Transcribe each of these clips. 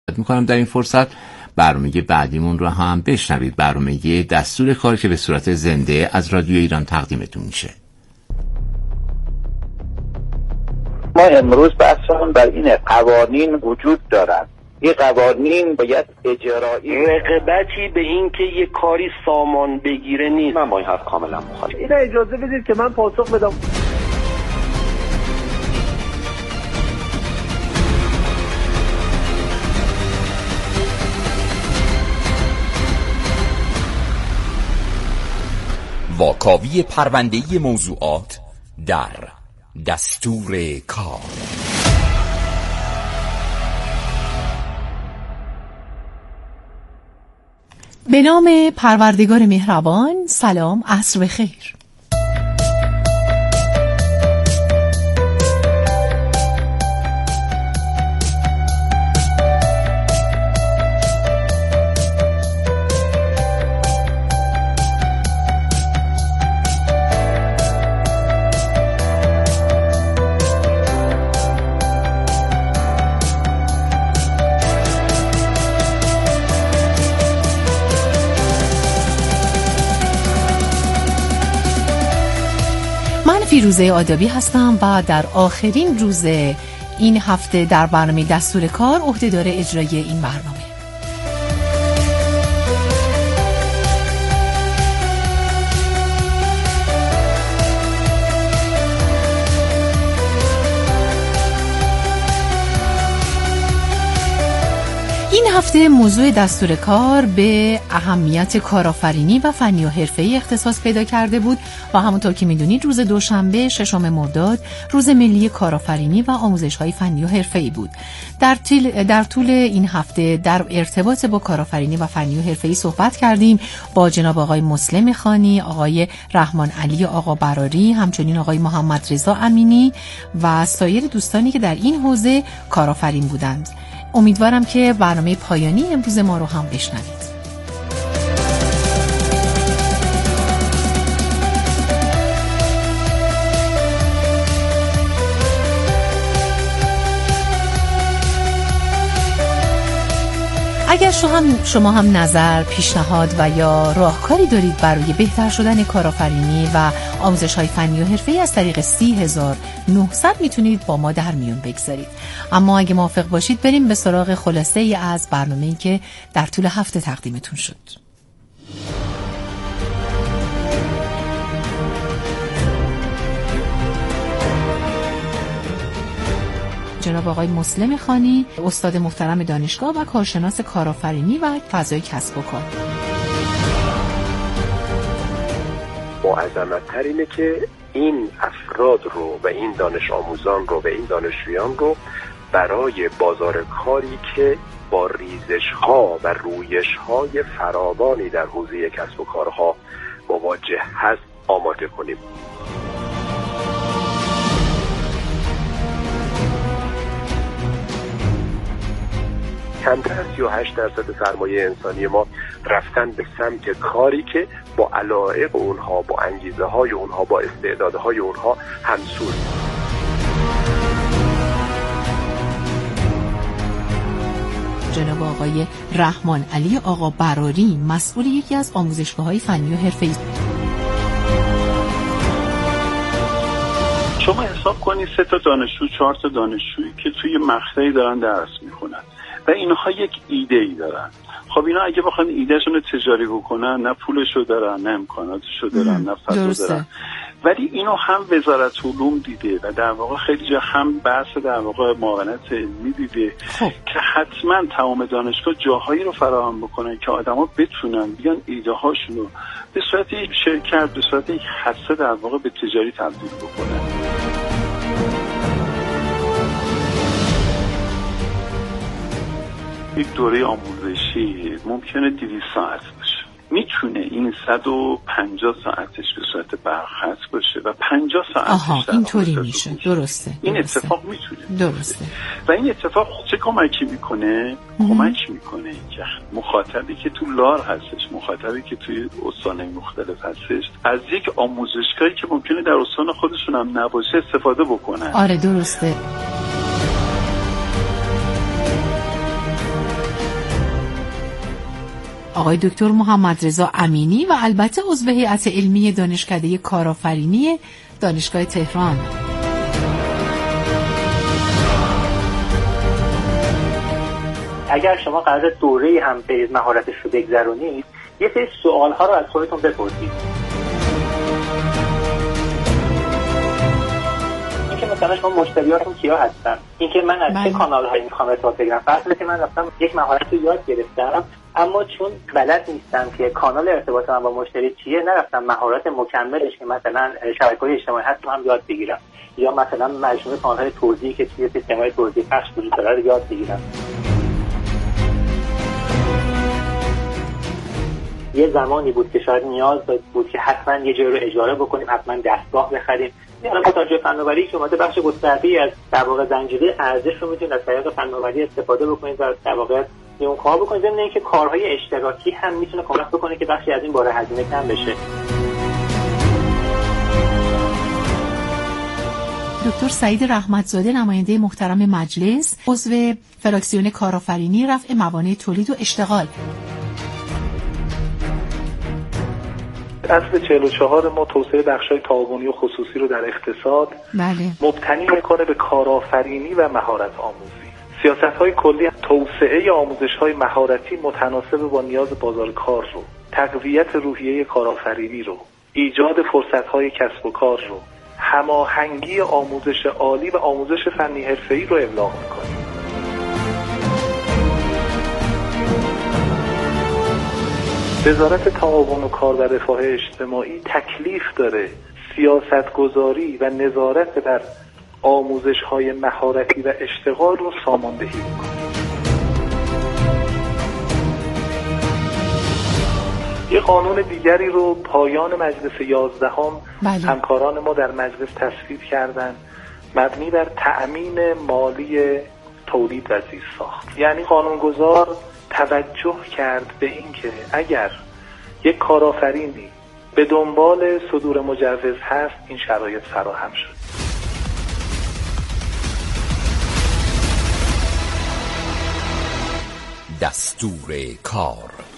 میکنم در این فرصت برنامه بعدیمون رو هم بشنوید. برنامه دستور کار که به صورت زنده از رادیو ایران تقدیمتون میشه. ما امروز بحثمون بر این قوانین وجود دارد. این قوانین باید اجرایی، رقابتی به این که یه کاری سامان بگیره نیست. من با این حرف کاملا مخالفم. این اجازه بدید که من پاسخ بدم. واکاوی پرونده‌ای موضوعات در دستور کار. به نام پروردگار مهربان. سلام، عصر بخیر. فیروزه آدابی هستم و در آخرین روز این هفته در برنامه دستور کار عهدهدار اجرایی این برنامه. این هفته موضوع دستور کار به اهمیت کارآفرینی و فنی و حرفه‌ای اختصاص پیدا کرده بود و همونطور که میدونید روز دوشنبه 6 مرداد روز ملی کارآفرینی و آموزش‌های فنی و حرفه‌ای بود. در طول این هفته در ارتباط با کارآفرینی و فنی و حرفه‌ای صحبت کردیم با جناب آقای مسلم خانی، آقای رحمان علی آقا براری، همچنین آقای محمد رضا امینی و سایر دوستانی که در این حوزه کارآفرین بودند. امیدوارم که برنامه پایانی امروز ما رو هم بشنوید. اگر شما هم نظر، پیشنهاد و یا راهکاری دارید برای بهتر شدن کارآفرینی و آموزش‌های فنی و حرفه‌ای از طریق 30900 میتونید با ما در میون بگذارید. اما اگه موافق باشید بریم به سراغ خلاصه ای از برنامه‌ای که در طول هفته تقدیمتون شد. جناب آقای مسلم خانی، استاد محترم دانشگاه و کارشناس کارآفرینی و فضای کسب و کار. معظمت‌تر اینه که این افراد رو و این دانش آموزان رو و این دانشجویان رو برای بازار کاری که با ریزش‌ها و رویش‌های فراوانی در حوزه کسب و کارها مواجه هست آماده کنیم. کمتر از 38% سرمایه انسانی ما رفتن به سمت کاری که با علایق اونها، با انگیزه های اونها، با استعدادهای اونها همسوست. جناب آقای رحمان علی آقا براری، مسئول یکی از آموزشگاه‌های فنی و حرفه‌ای. شما حساب کنید 3 تا دانشجو، 4 تا دانشجویی که توی مقطعی دارن درس میخونن و اینها یک ایده ای دارن. خب اینا اگه بخوان ایدهشون رو تجاری بکنن، نه پولشو دارن، نه امکاناتشو دارن، نه فضا دارن. ولی اینو هم وزارت علوم دیده و در واقع خیلی جا هم بحث در واقع معاونت علمی دیده که حتما تمام دانشگاه جاهایی رو فراهم بکنن که آدما بتونن بیان ایده هاشون رو به صورت یک شرکت، به صورت یک حصه در واقع به تجاری تبدیل بکنن. یک دوره آموزشی ممکنه 200 ساعت باشه، میتونه این 150 ساعتش به صورت برخط باشه و 50 ساعتش اینطوری میشه. درسته. این اتفاق میتونه. درسته. و این اتفاق چه کمکی میکنه؟ کمک میکنه که مخاطبی که تو لار هستش، مخاطبی که توی استان‌های مختلف هستش، از یک آموزشگاهی که ممکنه در استان خودشون هم نباشه استفاده بکنن. آره درسته. آقای دکتر محمد رضا امینی و البته عضو هیئت علمی دانشکده کارآفرینی دانشگاه تهران. اگر شما قرار دوره هم برید مهارتش رو بگذرونید، یه سری سوال‌ها رو از خودتون بپرسید. اینکه مثلا شما مشتریاتون کیا هستن، اینکه من از چه کانال‌هایی می‌خوام ارتباط بگیرم. فرض که من رفتم یک مهارت رو یاد گرفتم، اما چون بلد نیستم که کانال ارتباط من با مشتری چیه، نرفتم مهارت مکملش که مثلا شبکه‌های اجتماعی هست رو هم یاد بگیرم، یا مثلا مجموعه کانال‌های توزیعی که توی سیستم‌های توزیع پخش وجود داره رو یاد بگیرم. یه زمانی بود که شاید نیاز بود که حتما یه جایی رو اجاره بکنیم، حتما دستگاه بخریم. الان با توجه فناوری که اومده بخش گسترده‌ای از در واقع زنجیره ارزش رو میتونید از طریق فناوری استفاده بکنید و در واقع اون کار بکنید. ضمن اینکه کارهای اشتراکی هم میتونه کمک بکنه که بخشی از این بار هزینه کم بشه. دکتر سعید رحمتزاده، نماینده محترم مجلس، عضو فراکسیون کارآفرینی رفع موانع تولید و اشتغال. اصل 44 ما توسعه بخش‌های تعاونی و خصوصی رو در اقتصاد مبتنی میکنه به کارآفرینی و مهارت آموزی. سیاست‌های کلی توسعه آموزش‌های مهارتی متناسب با نیاز بازار کار رو، تقویت روحیه کارآفرینی رو، ایجاد فرصت‌های کسب و کار رو، هماهنگی آموزش عالی و آموزش فنی حرفه‌ای رو ابلاغ میکنه. وزارت تعاون و کار و رفاه اجتماعی تکلیف داره سیاستگذاری و نظارت بر آموزش‌های مهارتی و اشتغال رو ساماندهی میکنه. یه قانون دیگری رو پایان مجلس 11 همکاران ما در مجلس تصویب کردن، مبنی بر تأمین مالی تولید و زیرساخت. یعنی قانونگذار توجه کرد به این که اگر یک کارآفرینی به دنبال صدور مجوز هست، این شرایط فراهم شد. دستور کار.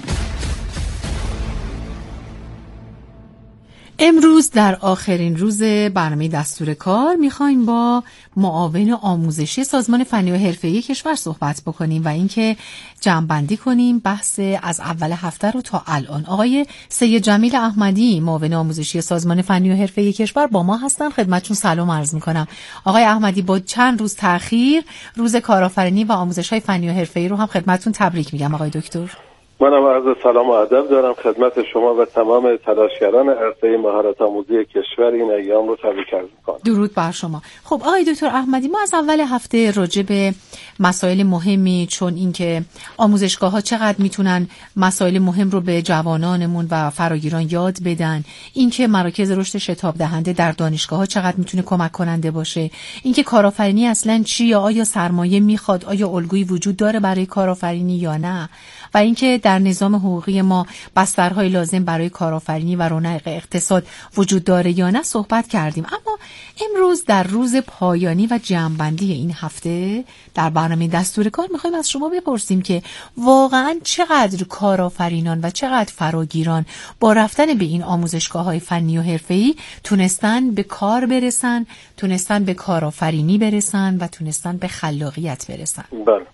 امروز در آخرین روز برنامه دستور کار میخوایم با معاون آموزشی سازمان فنی و حرفه‌ای کشور صحبت بکنیم و اینکه جمع‌بندی کنیم بحث از اول هفته رو تا الان. آقای سید جمیل احمدی، معاون آموزشی سازمان فنی و حرفه‌ای کشور با ما هستن. خدمتتون سلام عرض میکنم. آقای احمدی، با چند روز تأخیر روز کارآفرینی و آموزش‌های فنی و حرفه‌ای رو هم خدمتتون تبریک میگم آقای دکتر. منم عرض سلام و ادب دارم خدمت شما و تمام تلاشگران عرصه مهارت آموزی کشور این ایام رو تبریک عرض می‌کنم. درود بر شما. خب آقای دکتر احمدی، ما از اول هفته راجع به مسائل مهمی چون اینکه آموزشگاه‌ها چقدر میتونن مسائل مهم رو به جوانانمون و فراگیران یاد بدن، اینکه مراکز رشد شتاب دهنده در دانشگاه‌ها چقدر میتونه کمک کننده باشه، اینکه کارآفرینی اصلاً چیه، آیا سرمایه میخواد، آیا الگویی وجود داره برای کارآفرینی یا نه، و اینکه در نظام حقوقی ما بسترهای لازم برای کارآفرینی و رونق اقتصاد وجود داره یا نه صحبت کردیم. اما امروز در روز پایانی و جمع‌بندی این هفته در برنامه دستور کار میخوایم از شما بپرسیم که واقعاً چقدر کارآفرینان و چقدر فراگیران با رفتن به این آموزشگاه‌های فنی و حرفه‌ای تونستن به کار برسن، تونستن به کارآفرینی برسن و تونستن به خلاقیت برسن. بله.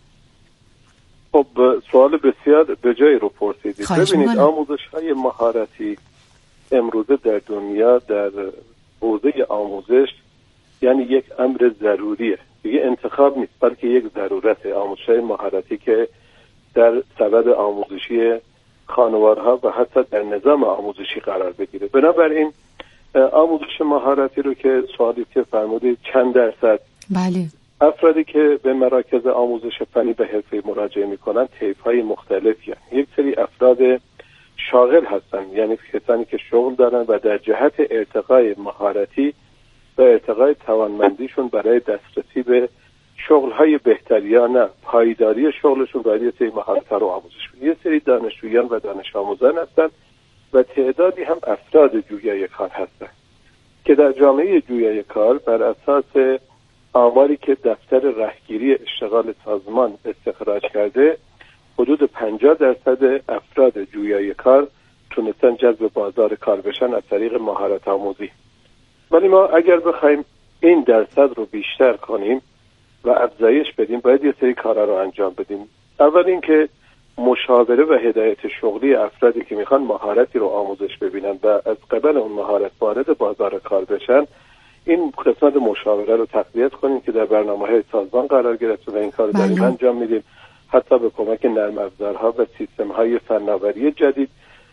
خب سوال بسیار به جایی رو پرسیدید. ببینید آموزش‌های مهارتی امروزه در دنیا در حوزه آموزش یعنی یک امر ضروریه، دیگه انتخاب نیست بلکه یک ضرورت. آموزش‌های مهارتی که در سبد آموزشی خانوارها و حتی در نظام آموزشی قرار بگیره. بنابراین آموزش مهارتی رو که سوالی که فرمودید چند درصد بله افرادی که به مراکز آموزش فنی به حرفه مراجعه میکنن طیف‌های مختلفی هستند. یک سری افراد شاغل هستن، یعنی کسانی که شغل دارن و در جهت ارتقای مهارتی و ارتقای توانمندیشون برای دسترسی به شغل‌های بهتر یا نه پایداری شغلشون باید یه سری مهارت‌ها رو آموزش بدن. یه سری دانشجویان و دانش آموزان هستن و تعدادی هم افراد جویای کار هستن که در جامعه جویای کار بر اساس آماری که دفتر رهگیری اشتغال سازمان استخراج کرده حدود 50% 50% افراد جویای کار تونستن جذب بازار کار بشن از طریق مهارت آموزی. ولی ما اگر بخوایم این درصد رو بیشتر کنیم و افزایش بدیم، باید یه سری کارا رو انجام بدیم. اول اینکه مشاوره و هدایت شغلی افرادی که میخوان مهارتی رو آموزش ببینن و از قبل اون مهارت وارد بازار کار بشن، این قسمت مشاوره رو تقویت کنیم که در برنامه‌های سازمان قرار گرفته و این کار رو داریم انجام میدیم. حتی به کمک نرم افزارها و سیستم‌های فناوری جدید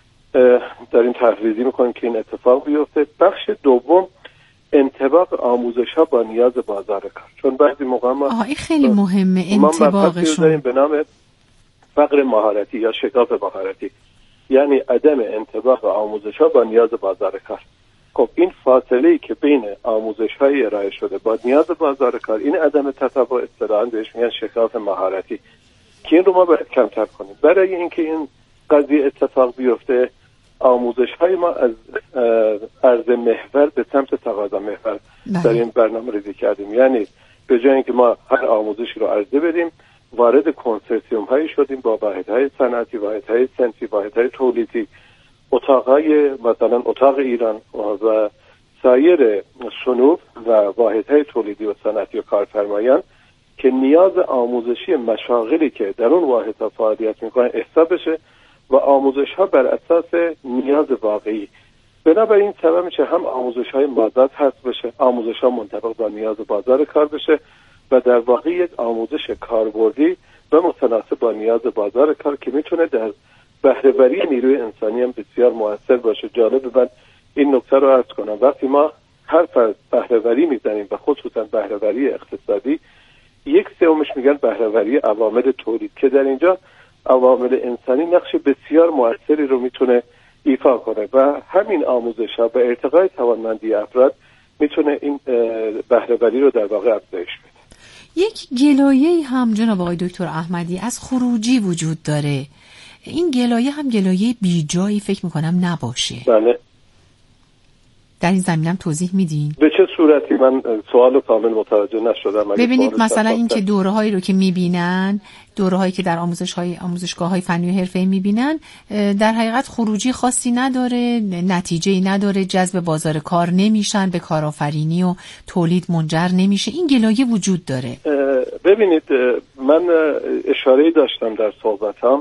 داریم تحریزی میکنیم که این اتفاق بیفته. بخش دوم انطباق آموزش‌ها با نیاز بازار کار، چون بعضی موقع ما این خیلی مهمه انطباقشون. داریم به نام فقر مهارتی یا شکاف مهارتی، یعنی عدم انطباق آموزش‌ها با نیاز بازار کار. خب این فاصله‌ای که بین آموزش‌های ارائه شده با نیاز بازار کار، این عدم تطابق اصطلاحاً بهش میگن شکاف مهارتی، که این رو ما باید کمتر کنیم. برای اینکه این قضیه اتفاق بیفته، آموزش‌های ما از عرضه محور به سمت تقاضا محور در این برنامه ریزی کردیم. یعنی به جای اینکه ما هر آموزشی رو عرضه بدیم، وارد کنسورسیوم‌هایی شدیم با واحدهای صنعتی، واحدهای صنفی، واحدهای تولیدی، اتاق‌های مثلا اتاق ایران و سایر صنوف و واحدهای تولیدی و صنعتی و کارفرمایان که نیاز آموزشی مشاغلی که در اون واحدها فعالیت می‌کنن احساب بشه و آموزش‌ها بر اساس نیاز واقعی. بنابراین سبب میشه هم آموزش‌های مازاد حذف بشه، آموزش‌ها منطبق با نیاز بازار کار بشه و در واقع یک آموزش کاربردی و متناسب با نیاز بازار کار که میتونه در بهره‌وری نیروی انسانی هم بسیار مؤثر باشه. جالب من این نکته رو عرض کنم، وقتی ما حرف از بهره‌وری میزنیم و خصوصا بهره‌وری اقتصادی، 1/3 میگن بهره‌وری عوامل تولید، که در اینجا عوامل انسانی نقش بسیار مؤثری رو میتونه ایفا کنه و همین آموزش‌ها به ارتقای توانمندی افراد میتونه این بهره‌وری رو در واقع افزایش بده. یک گلایه‌ای هم جناب آقای دکتر احمدی از خروجی وجود داره. این گلایه هم گلایه بیجایی فکر میکنم نباشه. بله. در این زمینم توضیح میدین؟ به چه صورتی؟ من سوالو کامل متوجه نشدم. ببینید مثلا این که دوره‌هایی رو که میبینن، دوره‌هایی که در آموزشگاه‌های فنی و حرفه‌ای میبینن، در حقیقت خروجی خاصی نداره، نتیجه‌ای نداره، جذب بازار کار نمیشن، به کارآفرینی و تولید منجر نمیشه. این گلایه وجود داره. ببینید من اشاره‌ای داشتم در صحبتام،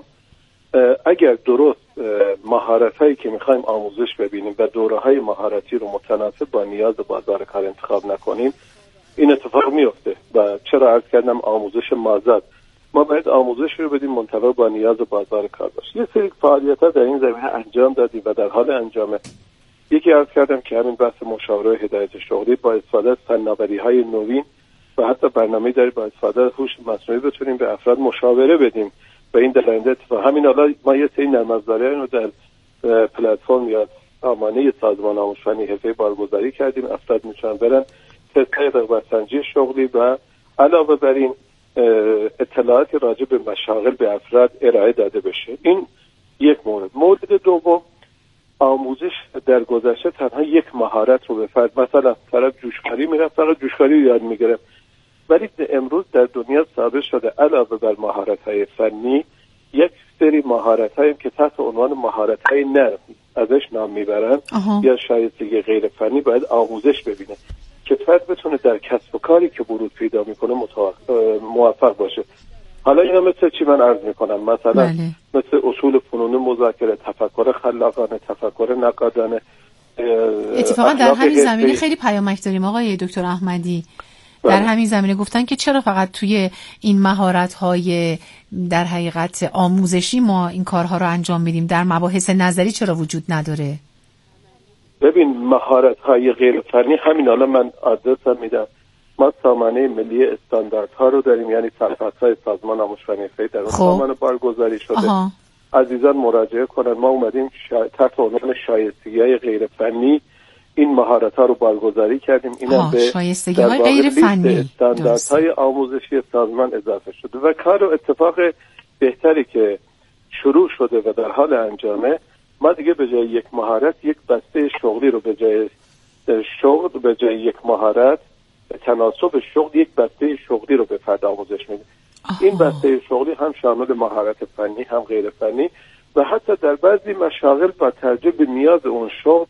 اگر درست مهارت‌هایی که می‌خوایم آموزش ببینیم و دوره‌های مهارتی رو متناسب با نیاز بازار کار انتخاب نکنیم، این اتفاق میفته. و چرا عرض کردم آموزش مازاد، ما باید آموزش رو بدیم منطبق با نیاز بازار کار باشه. یه سری فعالیت‌ها در این زمینه انجام دادیم و در حال انجامه. یکی عرض کردم که همین بحث مشاوره و هدایت شغلی با استفاده از فناوری‌های نوین و حتی برنامه‌ای داریم با استفاده از هوش مصنوعی بتونیم به افراد مشاوره بدیم و این در آینده اتفاق. همین حالا ما یه سری نرم افزارهایی رو در پلتفرم یا سامانه سازمان آموزش فنی حرفه‌ای بارگذاری کردیم. افراد میتونن برن تست‌های رغبت‌سنجی شغلی و علاوه بر این اطلاعاتی راجع به مشاغل به افراد ارائه داده بشه. این یک مورد. مورد دوم، آموزش در گذشته تنها یک مهارت رو به فرد، مثلا طرف جوشکاری میرفت فقط جوشکاری رو یاد میگرفت، ولی امروز در دنیا ثابت شده علاوه بر مهارت‌های فنی یک سری مهارت‌هایی که تحت عنوان مهارت‌های نرم ازش نام میبرن یا شایستگی غیر فنی باید آموزش ببینه که فرد بتونه در کسب و کاری که ورود پیدا میکنه موفق باشه. حالا اینا مثل چی من عرض میکنم؟ مثلا مثل اصول فنون مذاکره، تفکر خلاقانه، تفکر نقادانه. اتفاقا در همین زمینه خیلی پیامک داریم آقای دکتر احمدی. در همین زمینه گفتن که چرا فقط توی این مهارت‌های در حقیقت آموزشی ما این کارها رو انجام میدیم، در مباحث نظری چرا وجود نداره؟ ببین مهارت‌های غیر فنی همین حالا من آدرسم میدم. ما سامانه ملی استانداردها رو داریم، یعنی صفحه‌های سازمان آموزش فنی در اون سامانه بارگذاری شده. عزیزان مراجعه کنن. ما اومدیم تحت عنوان شایستگی‌های غیر فنی این مهارت‌ها رو بارگذاری کردیم. اینا به شایستگی‌های غیر فنی استانداردهای آموزشی سازمان اضافه شده و کار و اتفاق بهتری که شروع شده و در حال انجامه. ما دیگه به جای یک مهارت یک بسته شغلی رو به جای یک مهارت به تناسب شغل یک بسته شغلی رو به فرد آموزش میدیم. این بسته شغلی هم شامل مهارت فنی هم غیر فنی و حتی در بعضی مشاغل با توجه به نیاز اون شغل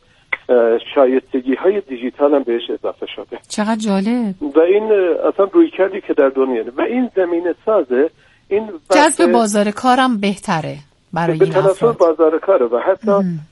شایستگی های دیجیتال هم بهش اضافه شده. چقدر جالب. و این اصلا رویکردی که در دنیا و این زمینه سازه این جذب بازار کارم بهتره برای این افراد. بازار کار و حتی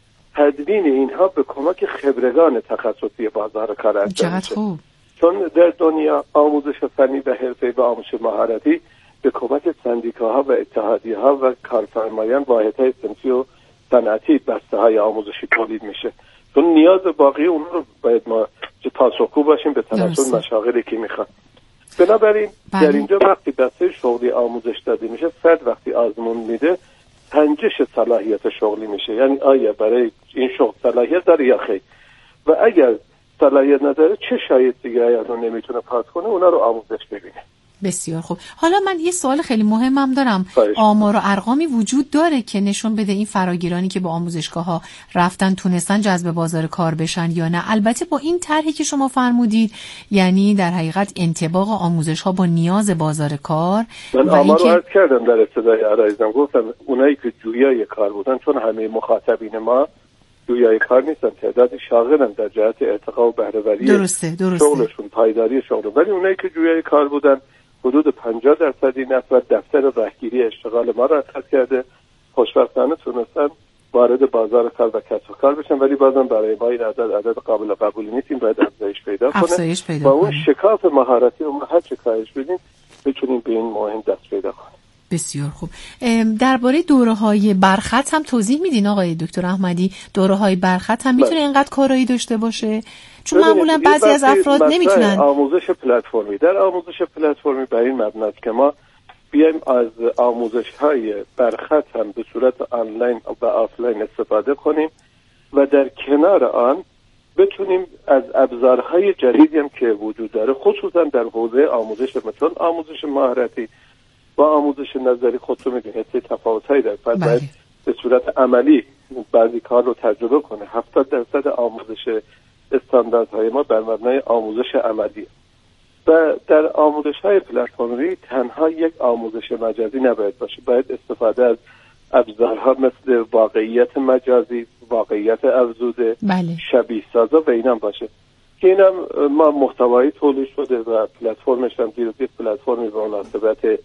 تدوین اینها به کمک خبرگان تخصصی بازار کار است. چقدر خوب. چون در دنیا آموزش فنی و حرفه‌ای و آموزش مهارتی به کمک سندیکاها و اتحادیه‌ها و کارفرمایان واحدهای صنفی و صنعتی بسته‌های آموزشی تولید میشه. چون نیاز باقی اون رو باید ما پاسخگو باشیم به تناسب مشاغلی که میخواد. بنابراین در اینجا وقتی بسته شغلی آموزش داده میشه، فرد وقتی آزمون میده سنجش صلاحیت شغلی میشه، یعنی آیا برای این شغل صلاحیت داره یا خیر، و اگر صلاحیت نداره چه شایستگی‌هایی رو نمیتونه پاس کنه، اونا رو آموزش ببینه. بسیار خوب. حالا من یه سوال خیلی مهمم دارم. آمار و ارقامی وجود داره که نشون بده این فراگیرانی که به آموزشگاه‌ها رفتن تونستن جذب بازار کار بشن یا نه؟ البته با این طرحی که شما فرمودید، یعنی در حقیقت انطباق آموزش‌ها با نیاز بازار کار. من آمار رو عرض کردم در ابتدای عرایزم، گفتم اونایی که جویای کار بودن، چون همه مخاطبین ما جویای کار نیستن، تعدادی شاغلن در جهت ارتقا و بهره‌وری شغلشون، پایداری شغل، ولی اونایی که جویای کار بودن حدود 50% این نفر دفتر راهگیری اشتغال ما را رصد کرده، خوشبختانه تونستن وارد بازار کار و کسب و کار بشن، ولی بازم برای ما این عدد قابل قبول نیست، این باید افزایش پیدا کنه و اون شکاف مهارتی رو هر چه کاهش بدیم بتونیم به این مهم دست پیدا کنیم. بسیار خوب. درباره دوره‌های برخط هم توضیح میدین آقای دکتر احمدی؟ دوره‌های برخط هم میتونه اینقدر کارایی داشته باشه؟ چون معمولا بعضی از افراد نمیتونن. آموزش پلتفرمی، در آموزش پلتفرمی بر این مبناست که ما بیایم از آموزش‌های برخط هم به صورت آنلاین و آفلاین استفاده کنیم و در کنار آن بتونیم از ابزارهای جدیدی هم که وجود داره، خصوصا در حوزه آموزش مثل آموزش مهارتی و آموزش نظری، خودتون می‌دونید تفاوت‌هایی داره. باید به صورت عملی بعضی کار رو تجربه کنه. 70% آموزش استانداردهای ما بر مبنای آموزش عملی و در آموزش‌های پلتفرمی تنها یک آموزش مجازی نباید باشه، باید استفاده از ابزارها مثل واقعیت مجازی، واقعیت افزوده، شبیه سازا و اینم باشه که اینم ما محتوایی تولید شده و پلتفرمش هم دیروز یک پلتفرمی به مناسبت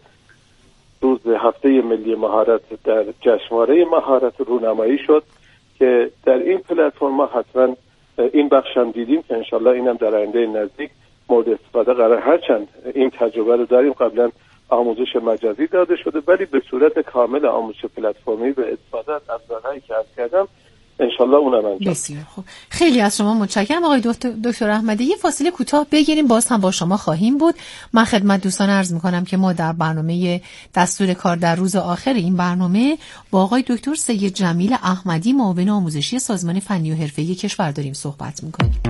روز هفته ملی مهارت در جشنواره مهارت رونمایی شد که در این پلتفرم ما حتما این بخش هم دیدیم که انشالله اینم در آینده نزدیک مورد استفاده قرار، هرچند این تجربه رو داریم قبلا آموزش مجازی داده شده، ولی به صورت کامل آموزش پلتفرمی به استفاده از ابزارهایی که عرض کردم انشالله اونم انجام. بسیار خوب. خیلی از شما متشکرم آقای دکتر احمدی. یه فاصله کوتاه بگیریم، باز هم با شما خواهیم بود. من خدمت دوستان عرض می‌کنم که ما در برنامه دستور کار در روز آخر این برنامه با آقای دکتر سید جمیل احمدی، معاون آموزشی سازمان فنی و حرفه‌ای کشور داریم صحبت می‌کنیم.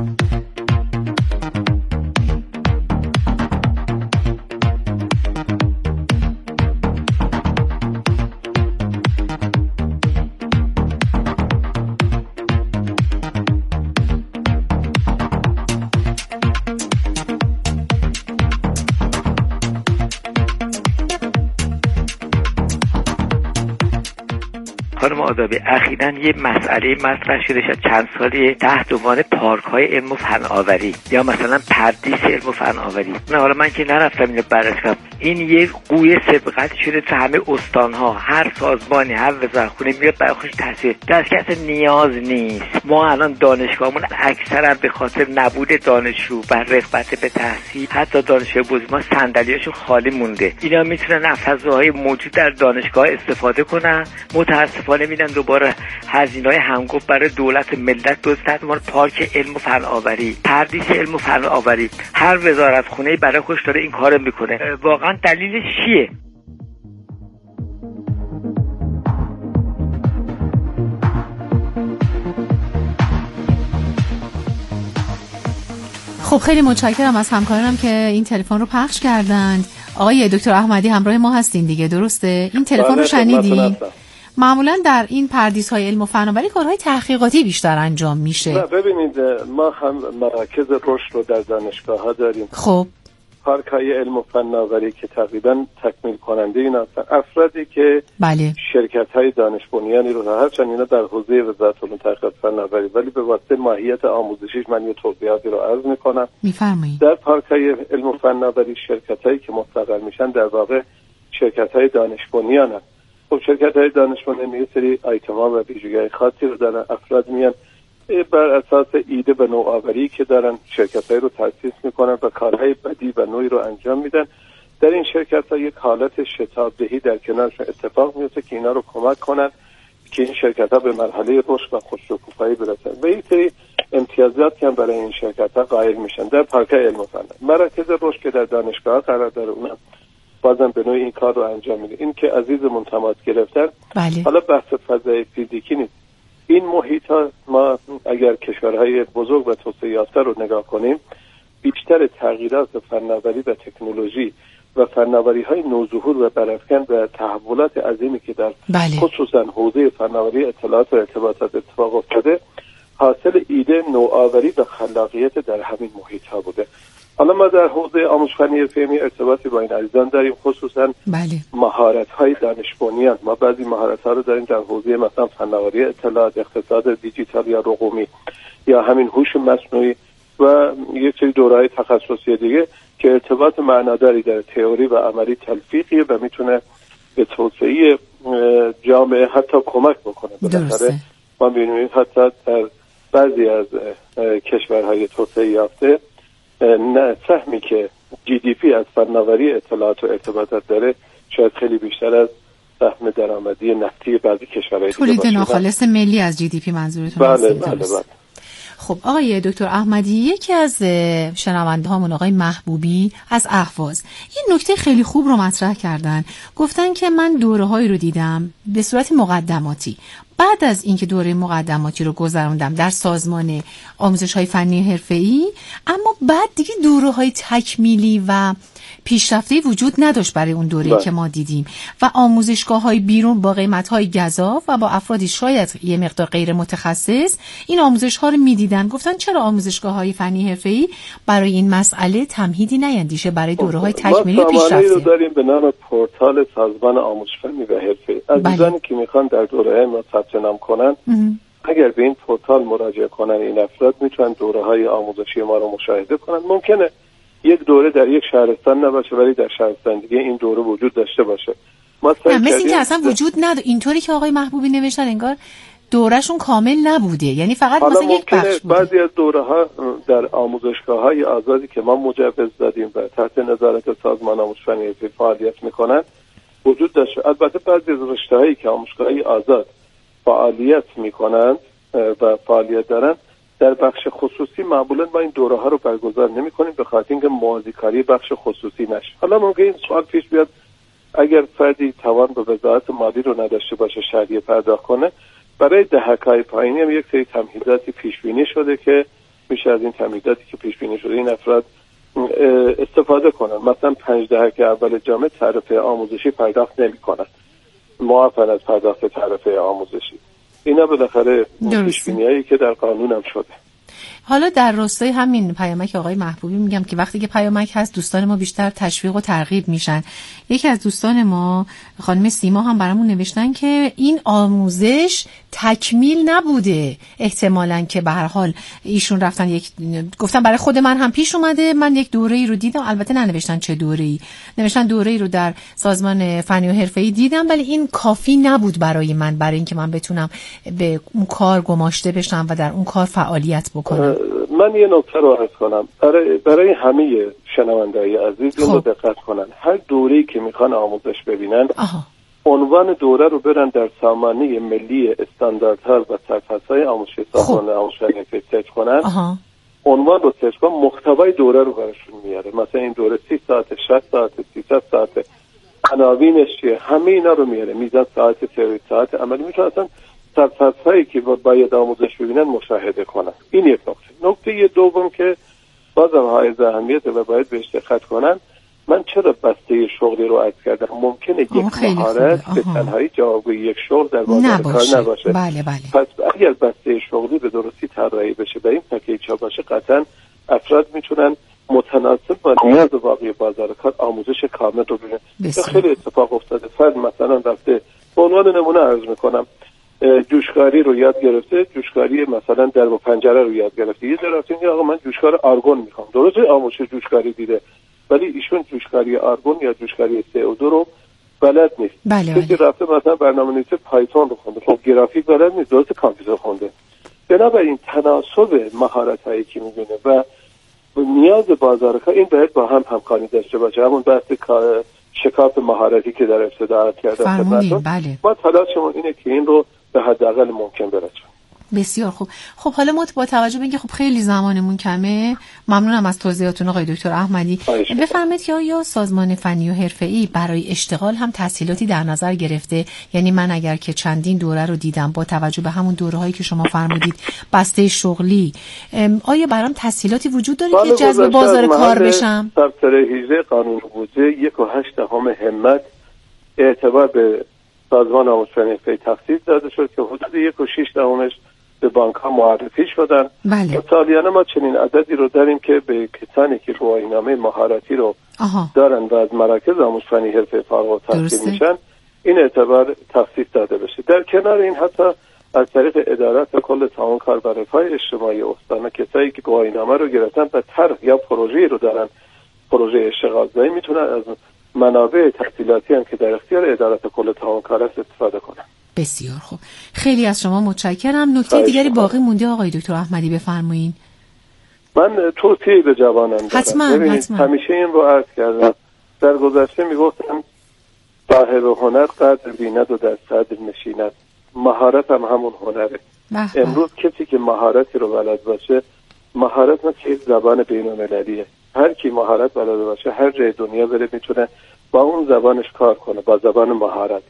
خانم آدابی، اخیراً یه مسئله مطرح شده شد چند سالی تحت عنوان پارک‌های علم و فناوری یا مثلا پردیس علم و فناوری. نه حالا من که نرفتم اینو بررسی کنم، این یه قوی سبقت شده تو همه استان‌ها، هر سازمانی، هر وزارتخونه میاد برای خودش تاثیر در که اصلا نیاز نیست. ما الان دانشگاهمون اکثرا به خاطر نبود دانشجو و رغبت به تحصیل، حتی دانشجوی بزرگ صندلیاشون خالی مونده. اینا میتونن از فضاهای موجود در دانشگاه استفاده کنن، متاسفانه میدن دوباره هزینه‌های همگفت برای دولت ملت درست تحت عنوان پارک علم و فناوری، پردیس علم و فناوری. هر وزارتخونه‌ای برای خودش داره این کارو میکنه. واقعا دلیلش چیه؟ خب خیلی متشکرم از همکارانم که این تلفن رو پخش کردند. آقای دکتر احمدی همراه ما هستین دیگه، درسته؟ این تلفن رو شنیدین؟ معمولا در این پردیس‌های علم و فناوری کارهای تحقیقاتی بیشتر انجام میشه. نه ببینید، ما هم مراکز رشد رو در دانشگاه‌ها داریم. خب پارک‌های علم و فناوری که تقریبا تکمیل کننده این هستن افرادی که بله شرکت‌های دانش بنیانی رو هرچند اینا در حوزه وزارت علوم تحقیقات فناوری ولی به واسطه ماهیت آموزشیش من یه توضیحاتی رو عرض می‌کنم. می‌فرمایید. در پارک‌های علم و فناوری شرکت‌هایی که مستقر میشن در واقع شرکت‌های دانش بنیانن. خب شرکت‌های دانش بنیان یه سری آیتم‌ها و ویژگی‌های خاصی رو دارن. افراد میان بر اساس ایده به نوآوری که دارن شرکت‌های رو تأسیس میکنن و کارهای بدی و نوعی رو انجام میدن. در این شرکت‌ها یک حالت شتابدهی در کنارشون اتفاق میفته که اینا رو کمک کنن که این شرکت‌ها به مرحله رشد و خوش‌شکوفایی برسن و یک سری امتیازات هم برای این شرکت‌ها قائل میشن. در پارک‌های علم و فن مراکز رشد که در دانشگاه قرار داره اونم بازم به نوعی این کار رو انجام میده. این که عزیزمون تماس گرفتن بله. حالا بحث فضای فیزیکی نیست. این محیط ها ما اگر کشورهای بزرگ و توسعه یافته رو نگاه کنیم بیشتر تغییرات فناوری و تکنولوژی و فناوری های نوظهور و برافکن و تحولات عظیمی که در بله. خصوصا حوزه فناوری اطلاعات و ارتباطات اتفاق افتاده حاصل ایده نوآوری و خلاقیت در همین محیط ها بوده. حالا ما در حوزه آموزش فنی حرفه‌ای ارتباطی با این عزیزان داریم خصوصا بله. مهارت‌های دانش بنیان. ما بعضی مهارت‌ها رو داریم در حوزه مثلا فناوری اطلاعات، اقتصاد دیجیتال یا رقمی یا همین هوش مصنوعی و یک سری دوره‌های تخصصی دیگه که ارتباط معناداری داره تئوری و عملی تلفیقیه و میتونه به توسعه جامعه حتی کمک بکنه. بالاخره ما می‌بینیم حتی در بعضی از کشورهای توسعه یافته نه سهمی که GDP از فناوری اطلاعات و ارتباطات داره شاید خیلی بیشتر از سهم درآمدی نفتی بعضی کشورهای دیگه باشه. تولید ناخالص ملی از GDP منظورتون بله هست؟ بله. خب آقای دکتر احمدی یکی از شنونده هامون آقای محبوبی از اهواز یه نکته خیلی خوب رو مطرح کردن. گفتن که من دوره‌هایی رو دیدم به صورت مقدماتی. بعد از اینکه دوره مقدماتی رو گذروندم در سازمان آموزش‌های فنی حرفه‌ای اما بعد دیگه دوره‌های تکمیلی و پیشرفته‌ای وجود نداشت برای اون دوره‌ای که ما دیدیم و آموزشگاه‌های بیرون با قیمت‌های گزاف و با افرادی شاید یه مقدار غیر متخصص این آموزش‌ها رو می‌دیدن. گفتن چرا آموزشگاه‌های فنی حرفه‌ای برای این مسئله تمهیدی نیندیشه برای دوره‌های تکمیلی پیشرفته؟ ما رو داریم به نام پورتال سازمان آموزش فنی و حرفه‌ای. عزیزانی که می‌خوان در دوره ما ثبت نام کنن اگر به این پورتال مراجعه کنن این افراد میتونن دوره‌های آموزشی ما رو مشاهده کنن. ممکنه یک دوره در یک شهرستان نباشه ولی در شهرستان دیگه این دوره وجود داشته باشه. مثل اینکه اصلا وجود نداره. اینطوری که آقای محبوبی نوشتن انگار دورهشون کامل نبوده، یعنی فقط مثلا یک بخش بوده. بعضی از دوره‌ها در آموزشگاه‌های آزادی که ما مجوز دادیم و تحت نظارت سازمان آموزش فنی فعالیت میکنن وجود داشته. البته بعضی از رشته‌هایی که آموزشگاه‌های آزاد فعالیت میکنند و فعالیت دارن در بخش خصوصی معمولا ما این دوره ها رو برگزار نمی کنیم به خاطر اینکه موازیکاری بخش خصوصی نشه. حالا ممکن این سوال پیش بیاد اگر فردی توان به وضاحت مالی رو نداشته باشه شهریه پرداخت کنه برای دهک‌های پایینی هم یک سری تمهیداتی پیش بینی شده که میشه از این تمهیداتی که پیش بینی شده این افراد استفاده کنن. مثلا 5 دهک اول جامعه تعرفه آموزشی پرداخت نمی‌کنن، معاف از پرداخت تعرفه آموزشی. اینا بالاخره پیش‌بینی‌هایی که در قانون هم شده. حالا در راستای همین پیامک آقای محبوبی میگم که وقتی که پیامک هست دوستان ما بیشتر تشویق و ترغیب میشن. یکی از دوستان ما خانم سیما هم برامون نوشتن که این آموزش تکمیل نبوده، احتمالاً که به هر حال ایشون رفتن گفتن برای خود من هم پیش اومده، من یک دوره‌ای رو دیدم، البته ننوشتن چه دوره‌ای، نوشتن دوره‌ای رو در سازمان فنی و حرفه‌ای دیدم ولی این کافی نبود برای من، برای اینکه من بتونم به اون کار گماشته بشم و در اون کار فعالیت بکنم. من یه نکته رو عرض کنم برای همه شنونده‌های عزیز اینو دقت کنن. هر دوره‌ای که میخوان آموزش ببینن عنوان دوره رو برن در سامانه ملی استانداردها و سرپرست‌های آموزشی سازمان آموزش فنی سرچ کنن. عنوان رو سرچ کن محتوای دوره رو براشون میاره. مثلا این دوره 30 ساعت، 60 ساعت، 300 ساعت، عناوینش چیه، همه اینا رو میاره. میزان ساعت تئوری، ساعت عملی، میتونن اصلا سرپرست‌هایی که باید آموزش ببینن مشاهده کنن. این یک نکته. نکته دوم که بازم حائز اهمیته و باید بهش دقت کنن، من چرا بسته شغلی رو عرض کردم؟ ممکنه یک مهارت به تنهایی جوابگوی یک شغل در بازار کار نباشه. بله. پس اگر بسته شغلی به درستی طراحی بشه و این پکیج ها باشه قطعا افراد میتونن متناسب با نیاز واقعی بازار کار آموزش کامل رو ببینه. خیلی اتفاق افتاده. فرد مثلا رفته، به عنوان نمونه عرض میکنم، جوشکاری رو یاد گرفته، جوشکاری مثلا در و پنجره رو یاد گرفته. یه طرف میگه آقا من جوشکار آرگون میخوام. درسته آموزش جوشکاری دیده، ولی ایشون جوشکاری آرگون یا جوشکاری CO2 رو بلد نیست. کسی رفته مثلا برنامه‌نویسی پایتون رو خونده، خب گرافیک بلد نیست، درسته کامپیوتر خونده. بنابراین تناسب مهارت‌هایی که می‌بینه و نیاز بازار کار، این باید با هم همکاری داشته باشه. همون بحث شکاف مهارتی که در ابتدا عرض کردم، بله. ما تلاشمون اینه که این رو به حداقل ممکن برسونیم. بسیار خوب. خب حالا ما با توجه به اینکه خب خیلی زمانمون کمه، ممنونم از توضیحاتتون آقای دکتر احمدی. بفرمایید که آیا سازمان فنی و حرفه‌ای برای اشتغال هم تسهیلاتی در نظر گرفته؟ یعنی من اگر که چندین دوره رو دیدم، با توجه به همون دوره‌هایی که شما فرمودید بسته شغلی، آیا برام تسهیلاتی وجود داره که جذب بازار کار بشم؟ دفتر 18 قانون بودجه 1.8 همت اعتبار به سازمان آموزش فنی حرفه‌ای تخصیص داده شد که حدود 1.6 به بانک ها معرفی شدن. بله. سالیانه ما چنین عددی رو داریم که به کسانی که گواهینامه مهارتی رو دارن و از مراکز آموزش فنی حرفه‌ای فارغ التحصیل میشن، این اعتبار تخصیص داده بشه. در کنار این حتی از طریق ادارات کل تعاون کار و رفاه اجتماعی استان، کسایی که گواهینامه رو گرفتن و طرح یا پروژه رو دارن، پروژه اشتغال زایی، میتونن از منابع تحصیلاتی هم که در اختیار ادارات کل تعاون کار است استفاده کنن. بسیار خوب. خیلی از شما متشکرم. نکته دیگری باقی مونده آقای دکتر احمدی، بفرمایید. من توصیه به جوانان دارم. حتما. همیشه این رو عرض کردم. در گذشته میگفتم صاحب هنر قدر بیند و در صدر نشیند. مهارت هم همون هنره. امروز کسی که مهارتی رو بلد باشه، مهارت مثل زبان بین‌المللیه. هر کی مهارت بلد باشه هر جای دنیا بره میتونه با اون زبانش کار کنه، با زبان مهارت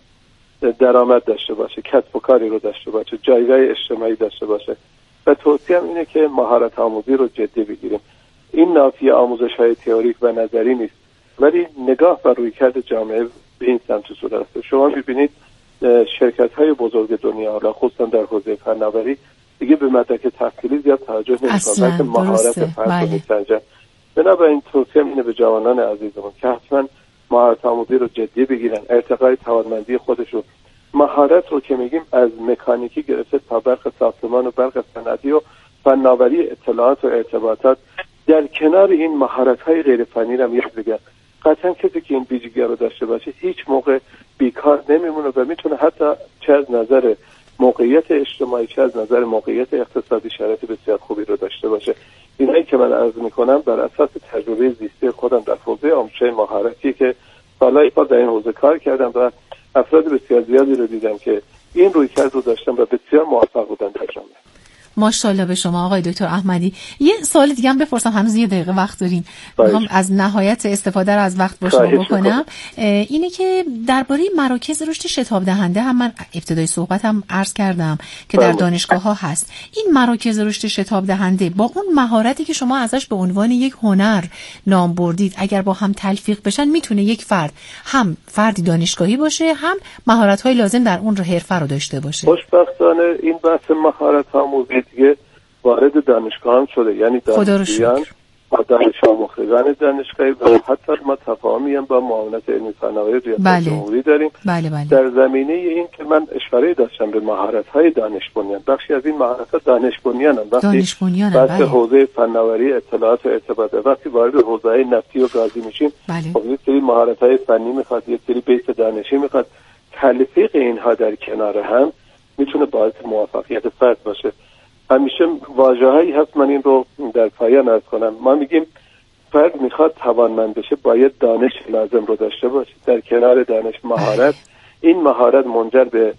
درآمد داشته باشه، کسب و کاری رو داشته باشه، جایگاه اجتماعی داشته باشه. و توصیه‌ام اینه که مهارت آموزی رو جدی بگیریم. این نافی آموزش‌های تئوریک و نظری نیست، ولی نگاه و رویکرد جامعه به این سمت صورت است. شما می‌بینید شرکت‌های بزرگ دنیا، حالا خصوصا در حوزه فناوری، دیگه به مدرک تحصیلی زیاد توجه نمی‌کنن، بلکه مهارت فرد رو می‌سنجن. بنابراین توصیه‌ام اینه به جوانان عزیزمون که حتما مهارت آموزی رو جدی بگیرن، ارتقای توانمندی خودشون. مهارت رو که میگیم از مکانیکی گرفته تا برق ساختمان و برق صنعتی و فناوری اطلاعات و ارتباطات، در کنار این مهارت‌های غیر فنی هم یاد بگیرن. قطعا کسی که این ویژگی رو داشته باشه هیچ موقع بیکار نمیمونه و میتونه حتی چه از نظر موقعیت اجتماعی چه از نظر موقعیت اقتصادی شرایط بسیار خوبی رو داشته باشه. اینایی که من عرض میکنم بر اساس تجربه زیستی خودم در حوزه آموزش مهارتی که سالهای سال در این حوزه کار کردم و افراد بسیار زیادی رو دیدم که این رویکرد رو داشتن و بسیار موفق بودن در جامعه. ماشاءالله به شما آقای دکتر احمدی. یه سوال دیگه هم بپرسم، هنوز یه دقیقه وقت داریم. میخوام از نهایت استفاده رو از وقت با شما بکنم. اینه که درباره مراکز رشد شتاب دهنده هم من ابتدای صحبتم عرض کردم که در دانشگاه ها هست. این مراکز رشد شتاب دهنده با اون مهارتی که شما ازش به عنوان یک هنر نام بردید، اگر با هم تلفیق بشن میتونه یک فرد هم فردی دانشگاهی باشه، هم مهارت‌های لازم در اون حرفه رو داشته باشه. خوشبختانه این بحث مهارت آموزی دیگه وارد دانشگاه هم شده، یعنی دانشجویان و دانش آموزان دانشگاهی و حتی ما تفاهمی هم با معاونت علمی فناوری ریاست جمهوری داریم. در زمینه این که من اشاره داشتم به مهارت‌های دانش بنیان، بخشی از این مهارت‌ها دانش بنیانن. وقتی بحث حوزه فناوری اطلاعات و ارتباطات، وقتی وارد حوزه نفتی و گازی میشیم، خب یک سری مهارت‌های فنی میخواد، یک سری بیس دانشی میخواد. تلفیق اینها در کنار هم میتونه باعث موفقیت فرد باشه. همیشه واژه‌هایی هست، من این رو در پایان عرض کنم. ما میگیم فرد میخواد توانمند بشه باید دانش لازم رو داشته باشه، در کنار دانش مهارت. این مهارت منجر به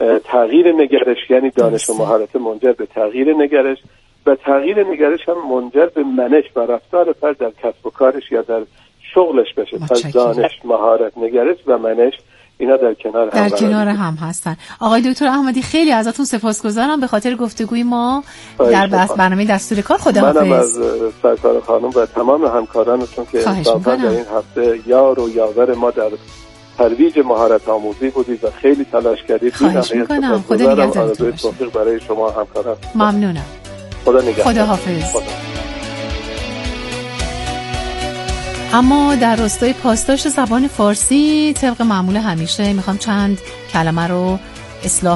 تغییر نگرش، یعنی دانش و مهارت منجر به تغییر نگرش و تغییر نگرش هم منجر به منش و رفتار فرد در کسب و کارش یا در شغلش بشه. پس دانش، مهارت، نگرش و منش اینا در کنار هم هستن. آقای دکتر احمدی خیلی ازتون سپاسگزارم به خاطر گفتگوی ما در برنامه دستور کار. خداحافظ. منم از سرکار خانم و تمام همکارانتون که انصافا در این هفته یار و یاور ما در ترویج مهارت آموزی بودید و خیلی تلاش کردید. خواهش میکنم. خدا نگهدارتون باشه. توفیق برای شما همکاران. ممنونم. خدا نگهدار. خداحافظ. اما در راستای پاسداشت زبان فارسی طبق معمول همیشه میخوام چند کلمه رو اصلاح